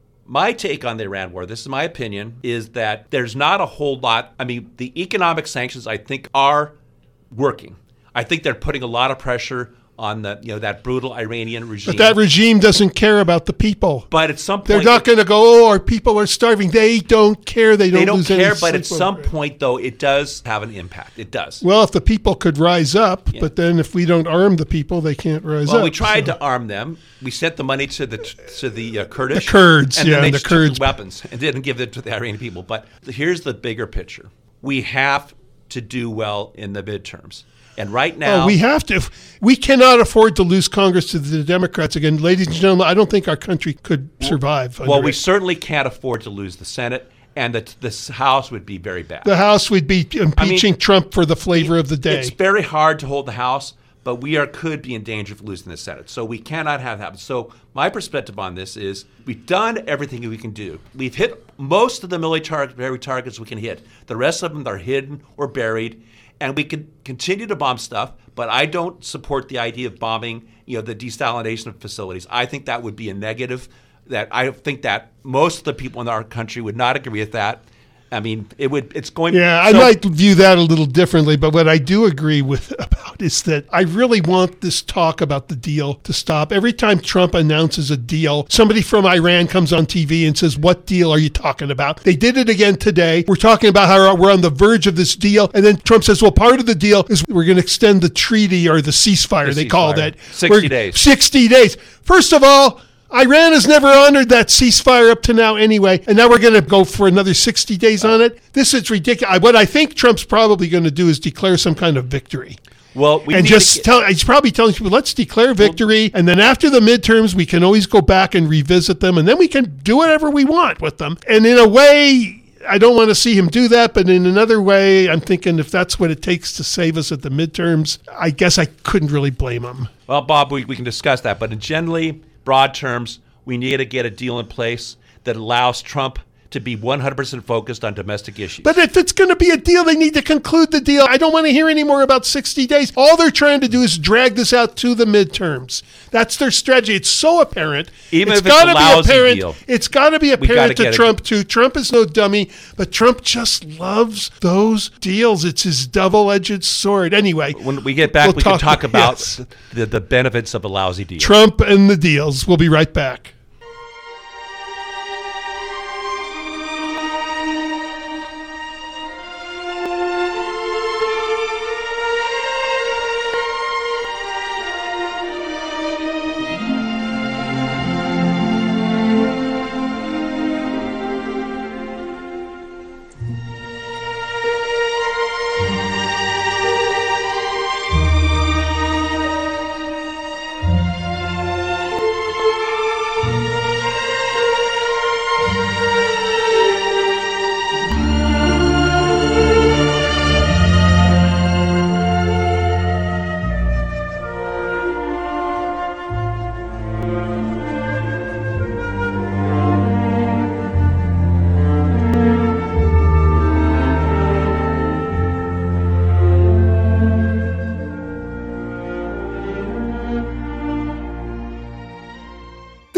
My take on the Iran war, this is my opinion, is that there's not a whole lot. I mean, the economic sanctions I think are working. I think they're putting a lot of pressure on the, you know, that brutal Iranian regime. But that regime doesn't care about the people. But at some point, they're not going to go, oh, our people are starving. They don't care. They don't, they don't lose care, any but at sleep some over it. point, though, it does have an impact. It does. Well, if the people could rise up, Yeah. but then if we don't arm the people, they can't rise Well, up. we tried so. to arm them. We sent the money to the to the uh, Kurdish. The Kurds, and yeah, then they the just took Kurds. the weapons and didn't give it to the Iranian people. But here's the bigger picture. We have to do well in the midterms. And right now, Oh, we have to. We cannot afford to lose Congress to the Democrats again. Ladies and gentlemen, I don't think our country could survive. well, under we it. certainly can't afford to lose the Senate, and the, this House would be very bad. The House would be impeaching Trump for the flavor of the day. It's very hard to hold the House, but we are could be in danger of losing the Senate. So we cannot have that happen. So my perspective on this is we've done everything we can do. We've hit most of the military targets we can hit. The rest of them are hidden or buried, and we can continue to bomb stuff. But I don't support the idea of bombing, you know, the desalination of facilities. I think that would be a negative. That I think that most of the people in our country would not agree with that. I mean, it would. It's going. Yeah, I so- might view that a little differently, but what I do agree with about is that I really want this talk about the deal to stop. Every time Trump announces a deal, somebody from Iran comes on T V and says, "What deal are you talking about?" They did it again today. We're talking about how we're on the verge of this deal, and then Trump says, "Well, part of the deal is we're going to extend the treaty or the ceasefire." The they call ceasefire. that sixty We're- days. sixty days. First of all, Iran has never honored that ceasefire up to now anyway, and now we're going to go for another sixty days on it? This is ridiculous. What I think Trump's probably going to do is declare some kind of victory. Well, we and need just to get, tell, he's probably telling people, let's declare victory, and then after the midterms, we can always go back and revisit them, and then we can do whatever we want with them. And in a way, I don't want to see him do that, but in another way, I'm thinking if that's what it takes to save us at the midterms, I guess I couldn't really blame him. well, Bob, we, we can discuss that. But in generally broad terms, we need to get a deal in place that allows Trump to be one hundred percent focused on domestic issues. But if it's going to be a deal, they need to conclude the deal. I don't want to hear any more about sixty days. All they're trying to do is drag this out to the midterms. That's their strategy. It's so apparent. Even it's if it's gotta a lousy be apparent. deal. It's got to be gotta apparent to get it. Trump, too. Trump is no dummy, but Trump just loves those deals. It's his double-edged sword. Anyway, when we get back, we'll we can talk about yes. the, the benefits of a lousy deal. Trump and the deals. We'll be right back.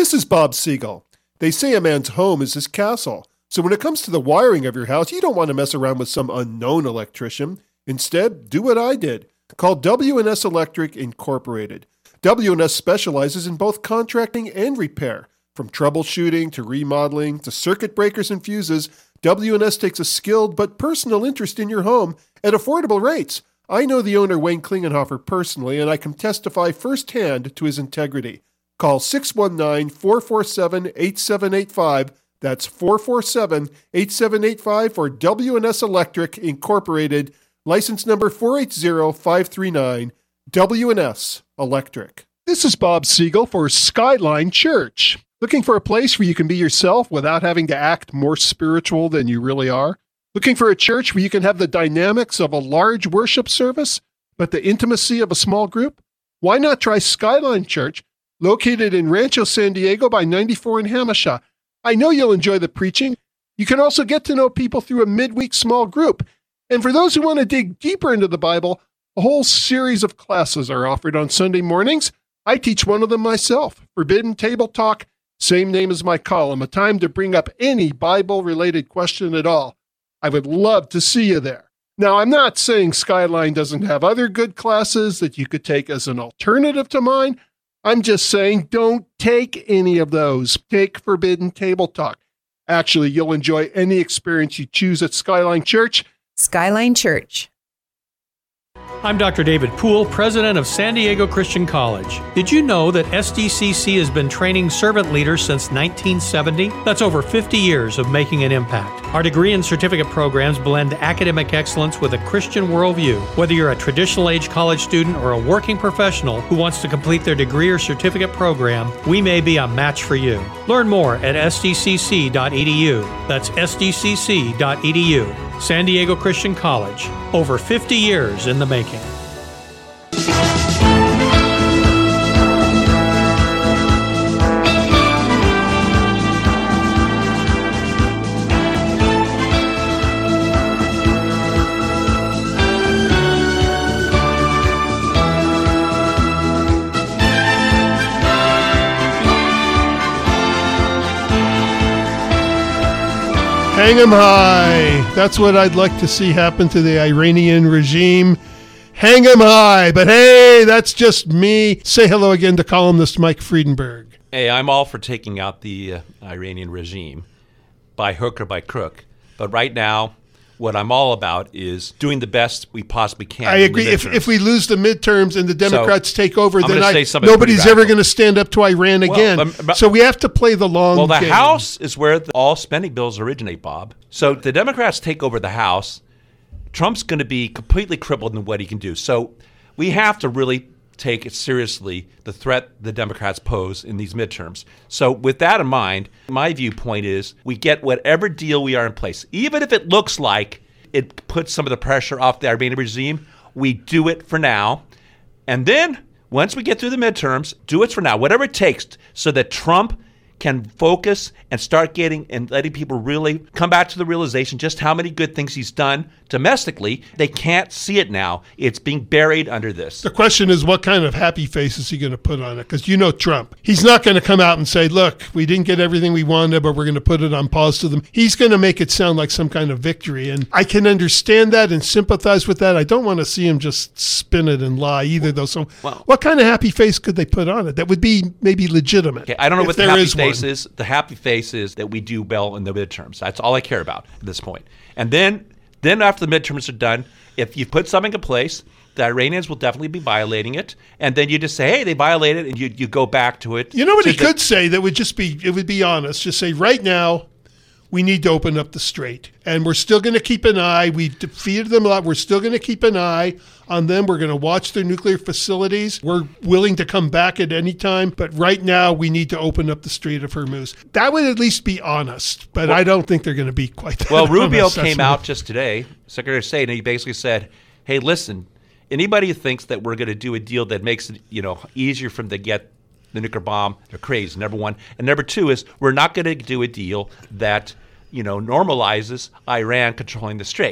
This is Bob Siegel. They say a man's home is his castle. So when it comes to the wiring of your house, you don't want to mess around with some unknown electrician. Instead, do what I did. Call W and S Electric Incorporated. W and S specializes in both contracting and repair. From troubleshooting to remodeling to circuit breakers and fuses, W and S takes a skilled but personal interest in your home at affordable rates. I know the owner, Wayne Klingenhofer, personally, and I can testify firsthand to his integrity. Call six one nine, four four seven, eight seven eight five. That's four four seven, eight seven eight five for W and S Electric Incorporated, license number four eight zero five three nine, W and S Electric. This is Bob Siegel for Skyline Church. Looking for a place where you can be yourself without having to act more spiritual than you really are? Looking for a church where you can have the dynamics of a large worship service, but the intimacy of a small group? Why not try Skyline Church, located in Rancho San Diego by ninety-four in Hamishaw? I know you'll enjoy the preaching. You can also get to know people through a midweek small group. And for those who want to dig deeper into the Bible, a whole series of classes are offered on Sunday mornings. I teach one of them myself, Forbidden Table Talk, same name as my column, a time to bring up any Bible-related question at all. I would love to see you there. Now, I'm not saying Skyline doesn't have other good classes that you could take as an alternative to mine. I'm just saying don't take any of those. Take Forbidden Table Talk. Actually, you'll enjoy any experience you choose at Skyline Church. Skyline Church. I'm Doctor David Poole, president of San Diego Christian College. Did you know that S D C C has been training servant leaders since nineteen seventy? That's over fifty years of making an impact. Our degree and certificate programs blend academic excellence with a Christian worldview. Whether you're a traditional age college student or a working professional who wants to complete their degree or certificate program, we may be a match for you. Learn more at S D C C dot E D U. That's S D C C dot E D U. San Diego Christian College. Over fifty years in the making. Hang 'em high. That's what I'd like to see happen to the Iranian regime. Hang 'em high. But hey, that's just me. Say hello again to columnist Mike Friedenberg. Hey, I'm all for taking out the uh, Iranian regime by hook or by crook. But right now, what I'm all about is doing the best we possibly can. I agree. If if we lose the midterms and the Democrats so, take over, I'm then I, pretty nobody's ever going to stand up to Iran well, again. But, but, so we have to play the long game. Well, the game. House is where the, all spending bills originate, Bob. So the Democrats take over the House. Trump's going to be completely crippled in what he can do. So we have to really take it seriously, the threat the Democrats pose in these midterms. So with that in mind, my viewpoint is we get whatever deal we are in place, even if it looks like it puts some of the pressure off the Iranian regime. We do it for now. And then once we get through the midterms, do it for now, whatever it takes so that Trump can focus and start getting and letting people really come back to the realization just how many good things he's done domestically. They can't see it now. It's being buried under this. The question is, what kind of happy face is he going to put on it? Because you know Trump. He's not going to come out and say, look, we didn't get everything we wanted, but we're going to put it on pause to them. He's going to make it sound like some kind of victory. And I can understand that and sympathize with that. I don't want to see him just spin it and lie either, though. So well, what kind of happy face could they put on it that would be maybe legitimate? Okay, I don't know what the happy face is. Is the happy face is that we do well in the midterms. That's all I care about at this point. And then then after the midterms are done, if you put something in place, the Iranians will definitely be violating it. And then you just say, hey, they violated it, and you, you go back to it. You know what so he could say that would just be, it would be honest. Just say, right now, we need to open up the strait. And we're still going to keep an eye. We've defeated them a lot. We're still going to keep an eye on them. We're going to watch their nuclear facilities. We're willing to come back at any time. But right now, we need to open up the Strait of Hormuz. That would at least be honest. But well, I don't think they're going to be quite that Well, Rubio honest. came out just today, Secretary of State, and he basically said, hey, listen, anybody who thinks that we're going to do a deal that makes it, you know, easier for them to get the nuclear bomb, they're crazy, number one. And number two is we're not going to do a deal that, you know, normalizes Iran controlling the strait.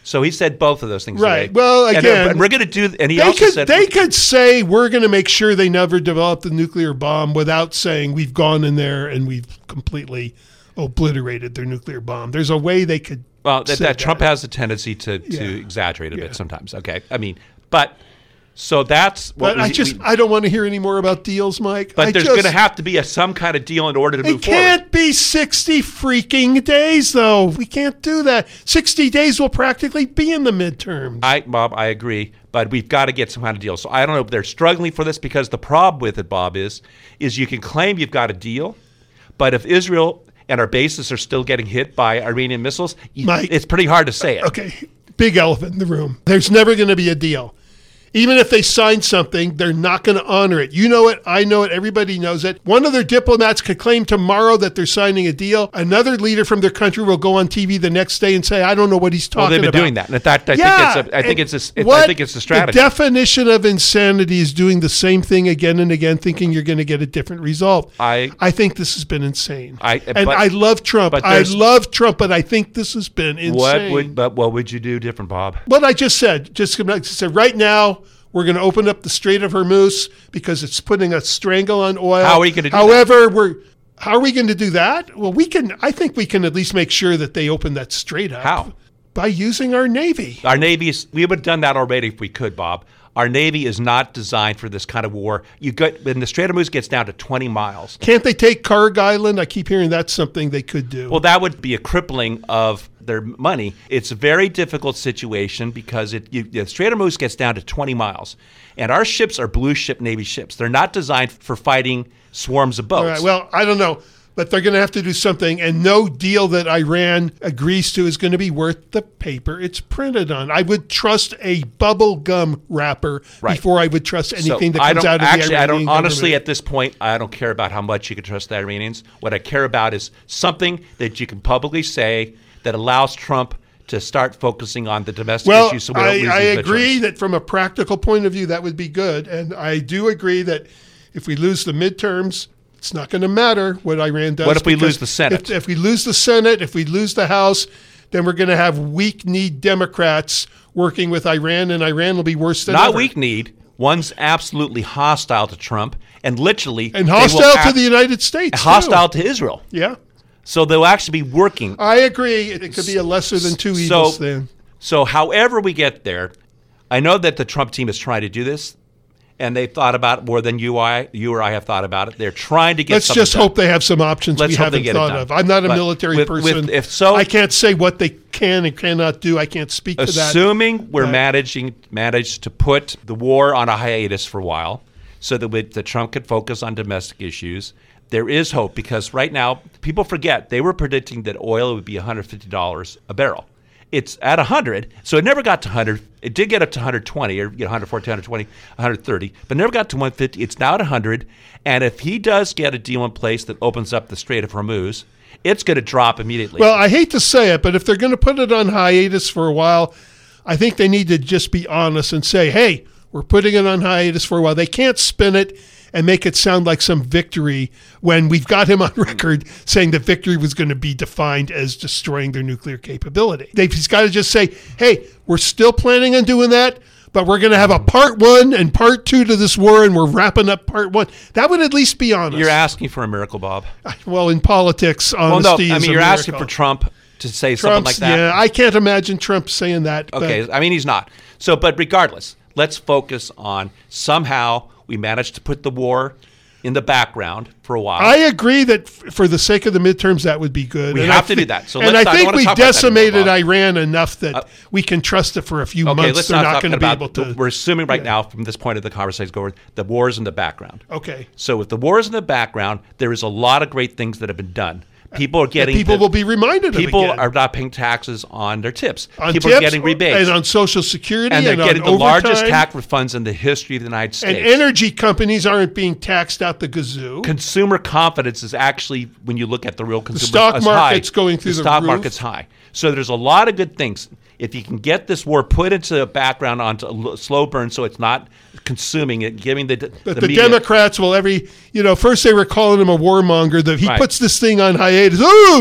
So he said both of those things. Right. Today. Well, and, again, uh, and we're going to do. And he they also could said they could say we're going to make sure they never develop the nuclear bomb without saying we've gone in there and we've completely obliterated their nuclear bomb. There's a way they could. Well, that, say that Trump has a tendency to, Yeah. to exaggerate a Yeah. bit sometimes. Okay. I mean, but so that's what But I we- just we- I don't want to hear any more about deals, Mike. But I there's just- going to have to be a, some kind of deal in order to It move forward. can't be sixty freaking days, though. We can't do that. sixty days will practically be in the midterms. I, Bob, I agree, but we've got to get some kind of deal. So I don't know if they're struggling for this because the problem with it, Bob, is is you can claim you've got a deal, but if Israel and our bases are still getting hit by Iranian missiles, you- Mike, it's pretty hard to say it. Okay, big elephant in the room. There's never going to be a deal. Even if they sign something, they're not going to honor it. You know it. I know it. Everybody knows it. One of their diplomats could claim tomorrow that they're signing a deal. Another leader from their country will go on T V the next day and say, "I don't know what he's talking Well, they've been about." doing that. And that, I yeah, think it's a, I think and it's a, it, I what- think it's a strategy. The definition of insanity is doing the same thing again and again, thinking you're going to get a different result. I- I think this has been insane. I- and but- I love Trump. but I there's- love Trump, but I think this has been insane. What would but what would you do different, Bob? What I just said, just like I said, right now we're going to open up the Strait of Hormuz because it's putting a strangle on oil. How are you gonna do that? However, we're how are we going to do that? Well, we can. I think we can at least make sure that they open that strait up. How? By using our Navy. Our Navy is, we would have done that already if we could, Bob. Our Navy is not designed for this kind of war. You get when the Strait of Hormuz gets down to twenty miles. Can't they take Karg Island? I keep hearing that's something they could do. Well, that would be a crippling of their money. It's a very difficult situation because it you, the Strait of Hormuz gets down to twenty miles, and our ships are blue ship Navy ships. They're not designed for fighting swarms of boats. All right. Well, I don't know, but they're going to have to do something, and no deal that Iran agrees to is going to be worth the paper it's printed on. I would trust a bubble gum wrapper Right. before I would trust anything so that I comes don't, out of actually, the I Iranian don't honestly government. at this point. I don't care about how much you can trust the Iranians. What I care about is something that you can publicly say that allows Trump to start focusing on the domestic Well, issues. So we don't I, lose I these agree midterms. that from a practical point of view, that would be good. And I do agree that if we lose the midterms, it's not going to matter what Iran does. What if we because lose the Senate? If, if we lose the Senate, if we lose the House, then we're going to have weak-kneed Democrats working with Iran, and Iran will be worse than Not ever. weak-kneed. One's absolutely hostile to Trump, and literally And they will hostile to act- the United States, too. hostile to Israel. Yeah. So they'll actually be working. I agree. It could be a lesser than two evils so, then. So however we get there, I know that the Trump team is trying to do this, and they've thought about it more than you, I, you or I have thought about it. They're trying to get Let's something just done. hope they have some options Let's we hope they haven't get it thought done. of. I'm not a But military with- with- person. if so- I can't say what they can and cannot do. I can't speak to that. Assuming we're But- managing managed to put the war on a hiatus for a while, so that we, the Trump could focus on domestic issues, there is hope because right now people forget they were predicting that oil would be one hundred fifty dollars a barrel. It's at one hundred, so it never got to one hundred. It did get up to one hundred twenty or you know, one hundred fourteen, one hundred twenty, one hundred thirty, but never got to one hundred fifty. It's now at one hundred, and if he does get a deal in place that opens up the Strait of Hormuz, it's going to drop immediately. Well, I hate to say it, but if they're going to put it on hiatus for a while, I think they need to just be honest and say, hey, we're putting it on hiatus for a while. They can't spin it and make it sound like some victory when we've got him on record saying that victory was going to be defined as destroying their nuclear capability. They've he's got to just say, hey, we're still planning on doing that, but we're going to have a part one and part two to this war, and we're wrapping up part one. That would at least be honest. You're asking for a miracle, Bob. Well, in politics, Well, honesty no, I is mean a you're asking miracle. for Trump to say something Trump's, like that. yeah, I can't imagine Trump saying that. but- Okay, I mean he's not. So, but regardless, let's focus on somehow we managed to put the war in the background for a while. I agree that f- for the sake of the midterms, that would be good. We And have I to thi- do that. So and let's I not- I think don't wanna we talk about that anymore, decimated Bob. Iran enough that Uh, we can trust it for a few okay, months. let's They're not not talk going to be about. able to. We're assuming right now, from this point of the conversation, going the war is in the background. Okay. So if the war is in the background, there is a lot of great things that have been done. People are getting. people the- will be reminded of People again. are not paying taxes on their tips. on people tips are getting rebates. and on Social Security and and, they're getting on the largest overtime. tax refunds in the history of the United And States. energy companies aren't being taxed out the gazoo. Consumer confidence is actually, when you look at the real consumer, stock is market's high. going through the stock roof. market's high. So there's a lot of good things. If you can get this war put into the background onto a l- slow burn, so it's not consuming it, giving the But the, the, media, Democrats will every, you know, first they were calling him a warmonger. The, he Right. puts this thing on hiatus. Oh,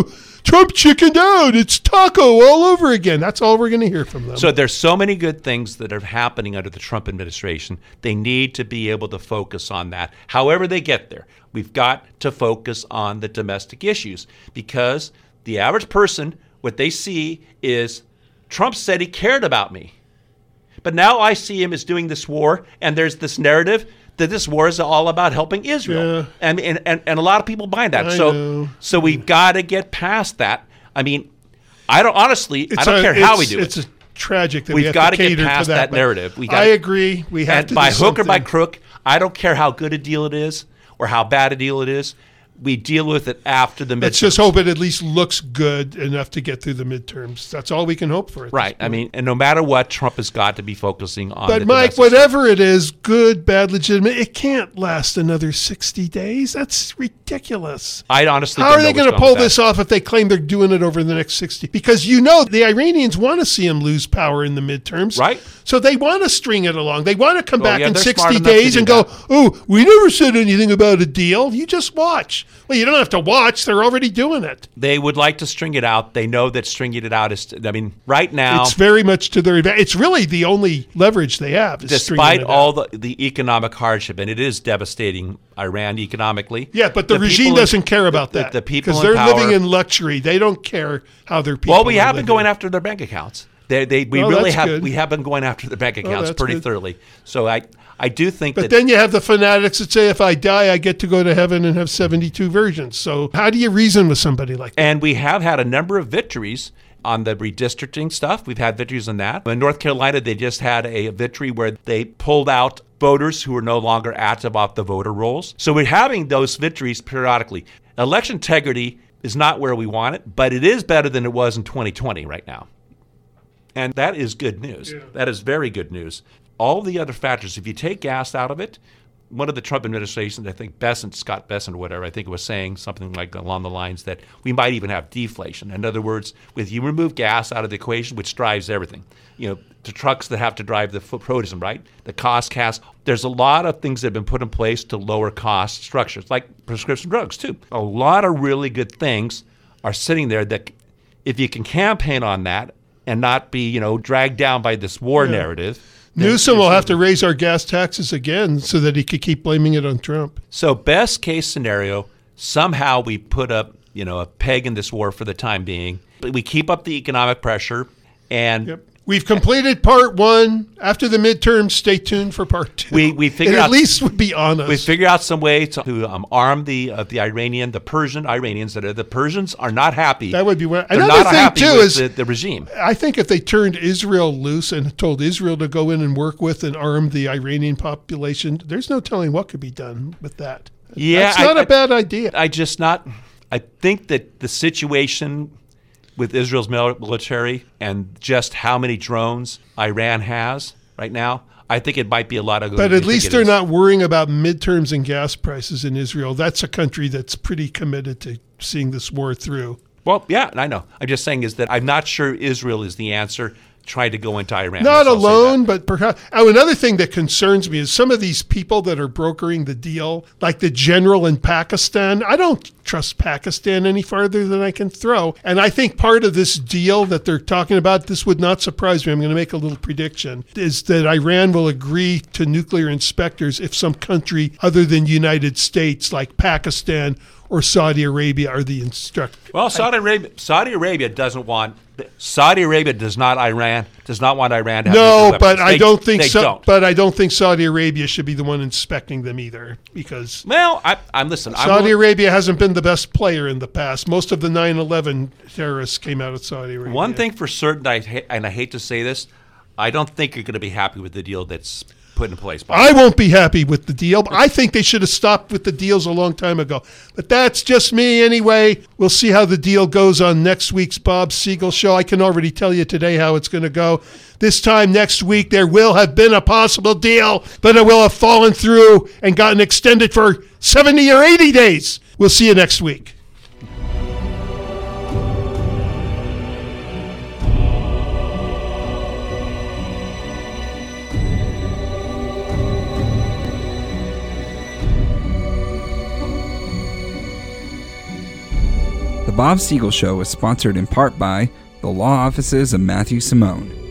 Trump chickened out. It's taco all over again. That's all we're going to hear from them. So there's so many good things that are happening under the Trump administration. They need to be able to focus on that. However they get there, we've got to focus on the domestic issues, because the average person, what they see is Trump said he cared about me. But now I see him as doing this war, and there's this narrative that this war is all about helping Israel. Yeah. And, and, and and a lot of people buy that. I so know. so we've got to get past that. I mean, I don't honestly, It's I don't a- care how we it's- do it's it. a tragic that We've we have got to to get cater past for that, that but narrative. We I gotta- agree. We have and to by do hook or by something. crook, I don't care how good a deal it is or how bad a deal it is. We deal with it after the midterms. Let's just hope it at least looks good enough to get through the midterms. That's all we can hope for. at this Right. I point. mean, and no matter what, Trump has got to be focusing on. But the Mike, domestic whatever it is, good, bad, legitimate, it can't last another sixty days. That's ridiculous. I honestly How don't are they know going to what's pull with that. this off if they claim they're doing it over the next sixty? Because you know the Iranians want to see him lose power in the midterms. Right. So they want to string it along. They want to come Well, back yeah, in they're smart sixty enough to days do and go, that. oh, we never said anything about a deal. You just watch. Well, you don't have to watch. They're already doing it. They would like to string it out. They know that stringing it out is. I mean, right now, It's very much to their advantage. It's really the only leverage they have. Is stringing despite it all out. the, the economic hardship, and it is devastating Iran economically. Yeah, but the, people regime in- doesn't care about the- that. The, people because in they're power, living in luxury. They don't care how their people. Well, we are have been living. going after their bank accounts. They, they, we Well, really that's have. good. We have been going after the bank accounts that's pretty good. thoroughly. So I, I do think But that. then you have the fanatics that say, if I die, I get to go to heaven and have seventy-two virgins. So how do you reason with somebody like that? And we have had a number of victories on the redistricting stuff. We've had victories on that. In North Carolina, they just had a victory where they pulled out voters who were no longer active off the voter rolls. So we're having those victories periodically. Election integrity is not where we want it, but it is better than it was in twenty twenty right now. And that is good news. That is very good news. All the other factors, if you take gas out of it, one of the Trump administrations, I think Besant, Scott Besant or whatever, I think was saying something like along the lines that we might even have deflation. In other words, with you remove gas out of the equation, which drives everything, you know, the trucks that have to drive the food produce, right? The cost cast. There's a lot of things that have been put in place to lower cost structures, like prescription drugs too. A lot of really good things are sitting there that if you can campaign on that and not be, you know, dragged down by this war Yeah. narrative. then Newsom there's- will have to raise our gas taxes again so that he could keep blaming it on Trump. So best case scenario, somehow we put up, you know, a peg in this war for the time being. But we keep up the economic pressure, and Yep. We've completed part one. After the midterms, stay tuned for part two. We- we figured it at out- least would be honest. we figure out some way to, to um, arm the uh, the Iranian, the Persian Iranians. That are the Persians are not happy. That would be one- They're Another not thing, happy too, with is- the, the regime. I think if they turned Israel loose and told Israel to go in and work with and arm the Iranian population, there's no telling what could be done with that. Yeah, That's I- not a I- bad idea. I just not. I think that the situation with Israel's mil- military and just how many drones Iran has right now, I think it might be a lot of. But at least they're not worrying about midterms and gas prices in Israel. That's a country that's pretty committed to seeing this war through. Well, yeah, I know. I'm just saying is that I'm not sure Israel is the answer. Trying to go into Iran. Not That's all I'll say alone, that. but perhaps. Oh, another thing that concerns me is some of these people that are brokering the deal, like the general in Pakistan. I don't trust Pakistan any farther than I can throw. And I think part of this deal that they're talking about, this would not surprise me. I'm going to make a little prediction, is that Iran will agree to nuclear inspectors if some country other than United States, like Pakistan or Saudi Arabia, are the instructors. Well, Saudi Arabia, Saudi Arabia doesn't want. Saudi Arabia does not Iran does not want Iran to have No, nuclear but weapons. I They- don't think they so. Don't. But I don't think Saudi Arabia should be the one inspecting them either, because Well, I, I'm listen. I'm Saudi willing- Arabia hasn't been the best player in the past. Most of the nine eleven terrorists came out of Saudi Arabia. One thing for certain, I ha- and I hate to say this, I don't think you're going to be happy with the deal that's put in place. I won't be happy with the deal. I think they should have stopped with the deals a long time ago. But that's just me anyway. We'll see how the deal goes on next week's Bob Siegel show. I can already tell you today how it's going to go. This time next week, there will have been a possible deal, but it will have fallen through and gotten extended for seventy or eighty days. We'll see you next week. The Bob Siegel Show is sponsored in part by the law offices of Matthew Simone.